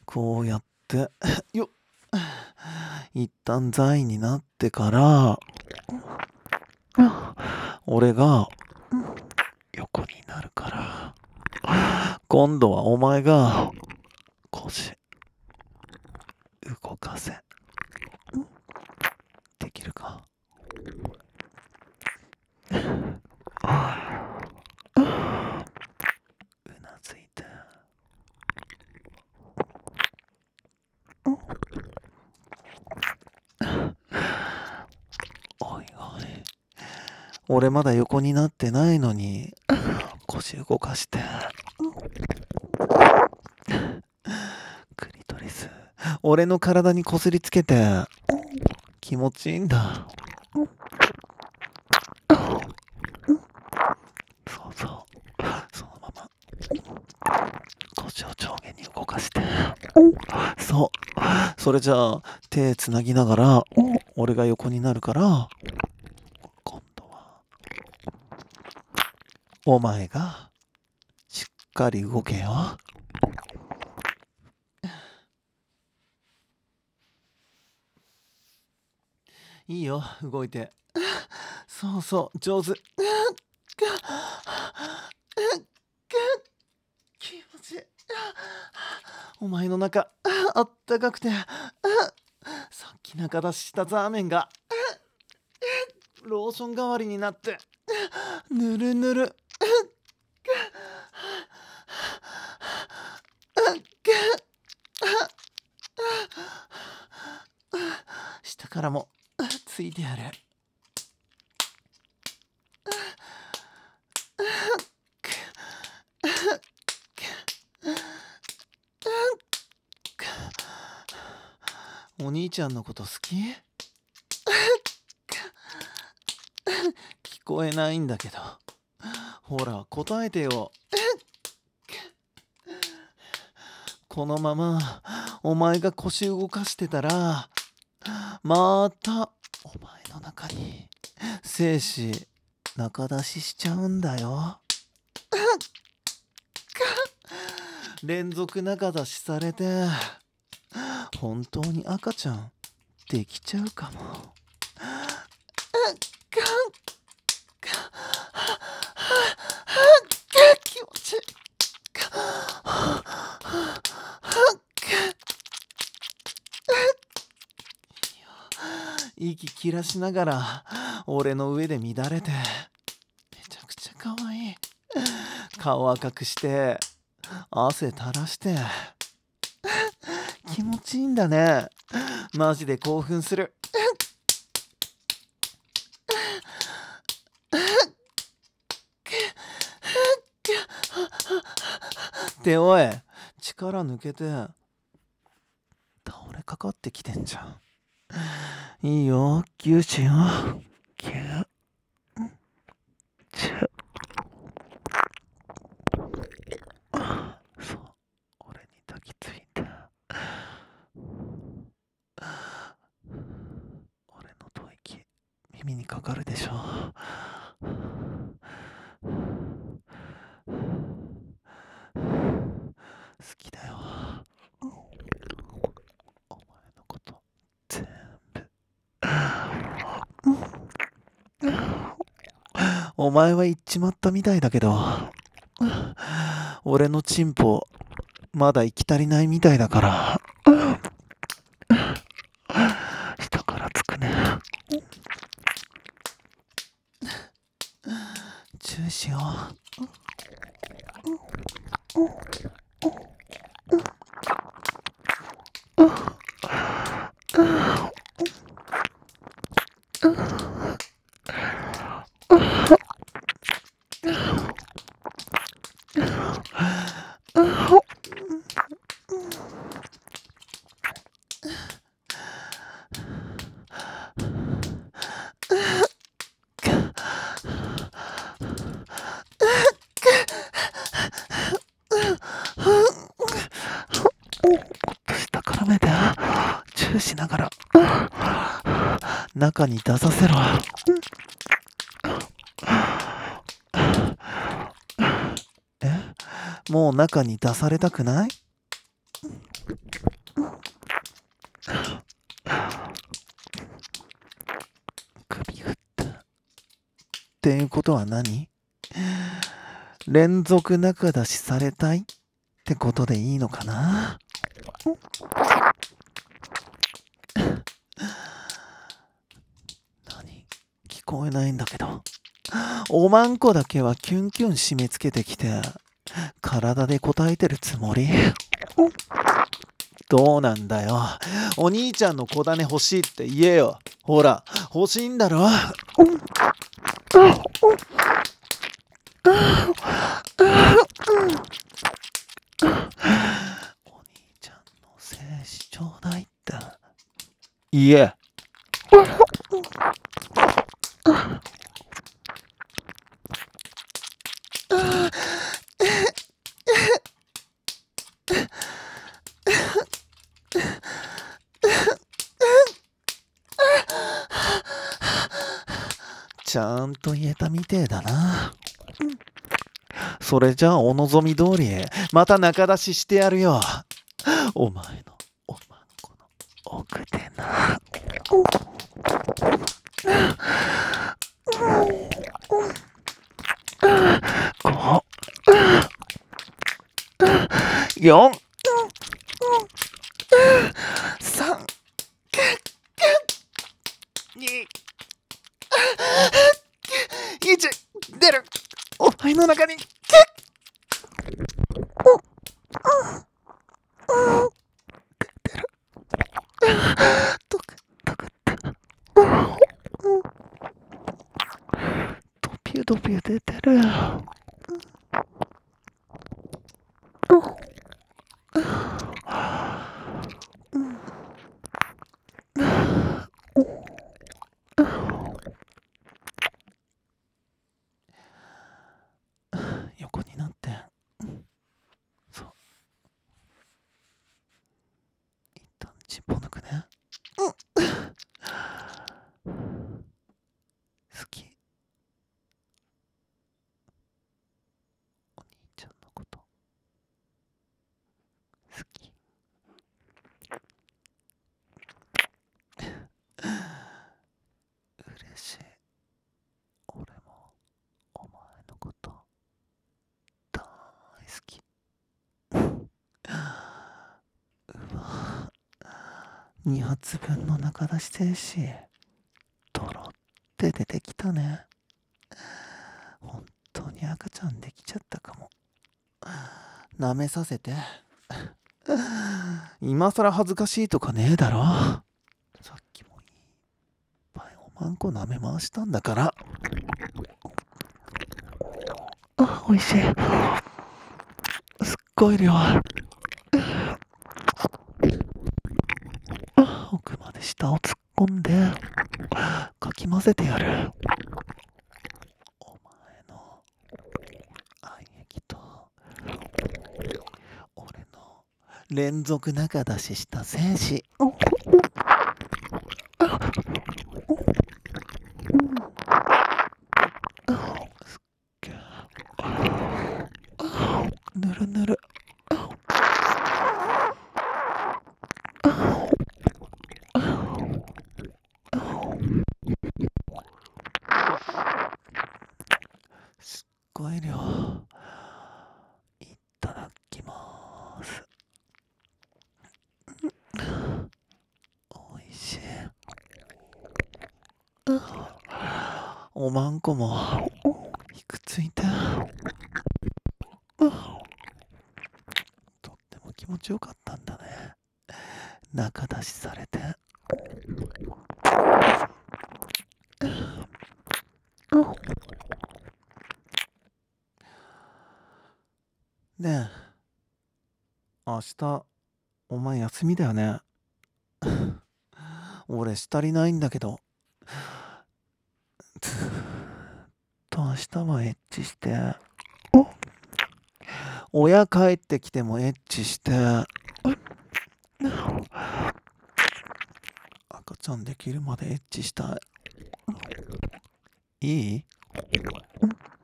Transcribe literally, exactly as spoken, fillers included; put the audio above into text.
こうやってよっ一旦座位になってから俺が横になるから今度はお前が腰動かせできるか？うなずいておいおい、俺まだ横になってないのに腰動かして。クリトリス俺の体にこすりつけて気持ちいいんだ。そうそう、そのまま腰を上下に動かして。そう、それじゃあ手つなぎながら俺が横になるから、今度はお前がしっかり動けよ。いいよ、動いて。そうそう、上手。気持ちいい。お前の中あったかくて、さっき中出ししたザーメンがローション代わりになってぬるぬる。下からもついてやる。お兄ちゃんのこと好き？聞こえないんだけど、ほら答えてよ。このままお前が腰動かしてたらまたお前の中に精子中出ししちゃうんだよ。連続中出しされて本当に赤ちゃんできちゃうかも。気持ちいい。息切らしながら俺の上で乱れてめちゃくちゃ可愛い。顔赤くして汗垂らして気持ちいいんだね。マジで興奮する。っておい、力抜けて倒れかかってきてんじゃん。いいよ、ギューしよう。ギューチュ。そう、俺に抱きついて俺の吐息耳にかかるでしょ。好きだよ、お前のこと全部。お前は言っちまったみたいだけど、俺のチンポまだ行き足りないみたいだから下からつくね。チューしよう。下から目でチューしながら中に出させろ。え、もう中に出されたくない？ っていうことは何？連続仲出しされたいってことでいいのかな？何？聞こえないんだけど。おまんこだけはキュンキュン締め付けてきて、体で答えてるつもり？どうなんだよ。お兄ちゃんの子種欲しいって言えよ。ほら、欲しいんだろ？お兄ちゃんの精子ちょうだいって。言え。ちゃんと言えたみてえだな。それじゃあお望み通りまた仲出ししてやるよ。お前のおまんこの奥でな。ご、よん、さん、に、いち、出る。お前の中に出る。ドクドクってドピュドピュ出てる。横になって、そう、一旦尻尾抜くね。好き。お兄ちゃんのこと好き。嬉しい。俺もお前のこと大好き。うわ、に発分の中出し精子とろって出てきたね。本当に赤ちゃんできちゃったかも。舐めさせて。今更恥ずかしいとかねえだろ。さっきもいっぱいおまんこ舐め回したんだから。あ、おいしい。すっごい量。あ、奥まで舌を突っ込んでかき混ぜてやる。お前の愛液と俺の連続仲出しした精子。ぬるぬる。すっごい量。いただきます。おいしい。おまんこもいくついた。とっても気持ちよかったんだね。仲出しされて。ねえ、明日お前休みだよね。俺したりないんだけど、ずーっと明日はエッチして、親帰ってきてもエッチして、赤ちゃんできるまでエッチしたい。いい？